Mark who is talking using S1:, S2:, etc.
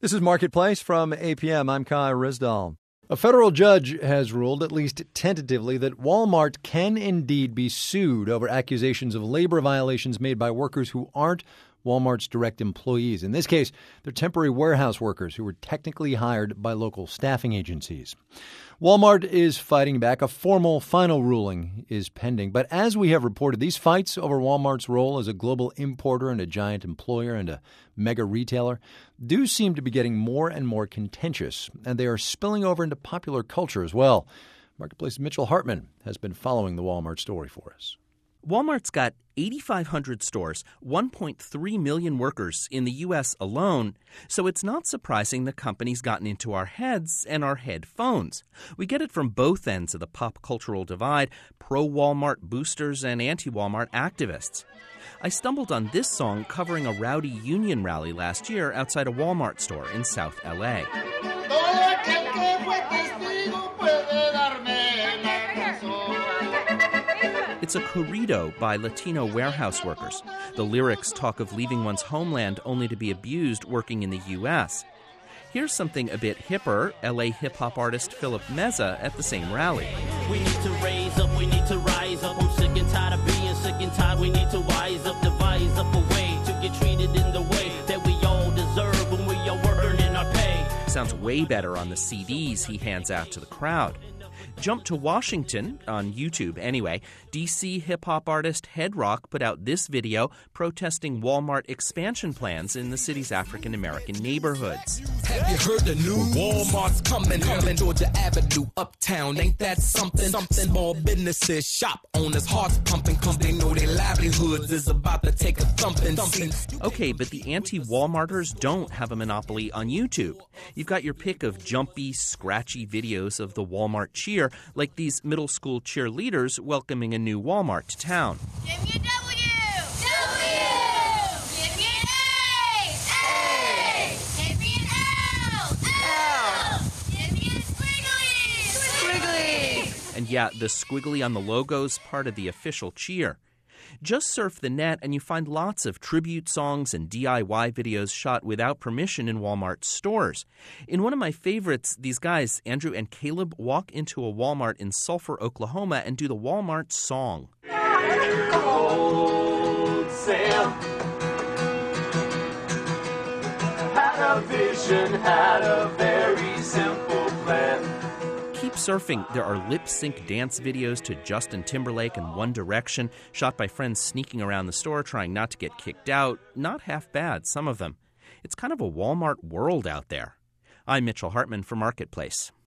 S1: This is Marketplace from APM. I'm Kai Rizdal. A federal judge has ruled, at least tentatively, that Walmart can indeed be sued over accusations of labor violations made by workers who aren't Walmart's direct employees. In this case, they're temporary warehouse workers who were technically hired by local staffing agencies. Walmart is fighting back. A formal final ruling is pending. But as we have reported, these fights over Walmart's role as a global importer and a giant employer and a mega retailer do seem to be getting more and more contentious, and they are spilling over into popular culture as well. Marketplace's Mitchell Hartman has been following the Walmart story for us.
S2: Walmart's got 8,500 stores, 1.3 million workers in the U.S. alone, so it's not surprising the company's gotten into our heads and our headphones. We get it from both ends of the pop cultural divide, pro-Walmart boosters and anti-Walmart activists. I stumbled on this song covering a rowdy union rally last year outside a Walmart store in South L.A. It's a corrido by Latino warehouse workers. The lyrics talk of leaving one's homeland only to be abused working in the U.S. Here's something a bit hipper, L.A. hip-hop artist Philip Meza at the same rally.
S3: We need to raise up, we need to rise up. I'm sick and tired of being sick and tired. We need to wise up, devise up a way to get treated in the way that we all deserve when we are working in our pay.
S2: Sounds way better on the CDs he hands out to the crowd. Jump to Washington, on YouTube anyway. D.C. hip-hop artist Head Rock put out this video protesting Walmart expansion plans in the city's African-American neighborhoods.
S4: Have you heard the news? Walmart's coming, Georgia Avenue, uptown. Ain't that something? Small businesses, shop owners, hearts pumping, cause they know their livelihoods is about to take a thumping.
S2: Okay, but the anti-Walmarters don't have a monopoly on YouTube. You've got your pick of jumpy, scratchy videos of the Walmart cheer, like these middle school cheerleaders welcoming a new Walmart to town.
S5: Give me a W! W! Give me an A! A! Give me an L! L! Give me a squiggly! Squiggly!
S2: And yeah, the squiggly on the logo's part of the official cheer. Just surf the net and you find lots of tribute songs and DIY videos shot without permission in Walmart stores. In one of my favorites, these guys, Andrew and Caleb, walk into a Walmart in Sulphur, Oklahoma and do the Walmart song.
S6: Old Sam had a vision, had a very simple plan.
S2: Keep surfing. There are lip-sync dance videos to Justin Timberlake and One Direction, shot by friends sneaking around the store trying not to get kicked out. Not half bad, some of them. It's kind of a Walmart world out there. I'm Mitchell Hartman for Marketplace.